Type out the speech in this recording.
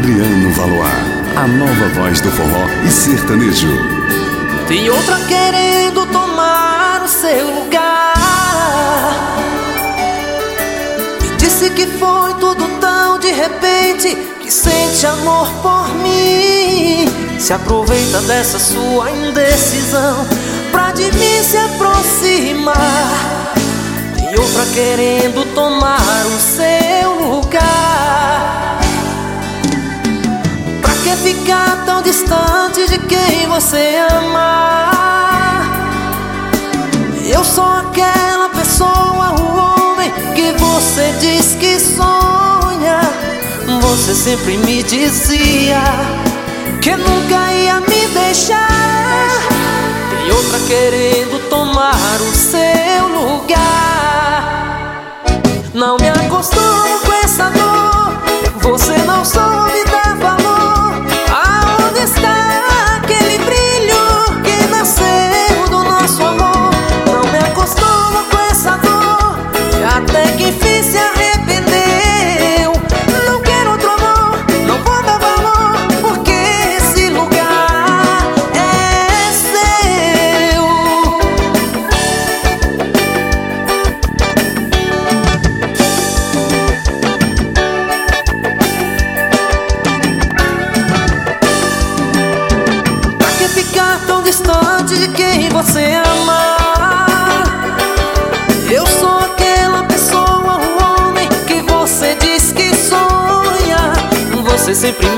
Adriano Valois, a nova voz do forró e sertanejo. Tem outra querendo tomar o seu lugar. Me disse que foi tudo tão de repente, que sente amor por mim. Se aproveita dessa sua indecisão pra de mim se aproximar. Tem outra querendo tomar o seu lugar. Pra que ficar tão distante de quem você ama? Eu sou aquela pessoa, o homem que você diz que sonha. Você sempre me dizia que nunca ia me deixar. Tem outra querendo tomar o seu lugar. Não me acostumo com essa dor. Você não soube dar valor. Aonde está aquele brilho que nasceu do nosso amor? Não me acostumo com essa dor. E até que enfim se arrependeu. Não quero outro amor, não vou dar valor, porque esse lugar é seu. Pra que ficar tão distante de quem você ama? Eu sou aquela pessoa, o homem que você diz que sonha. Você sempre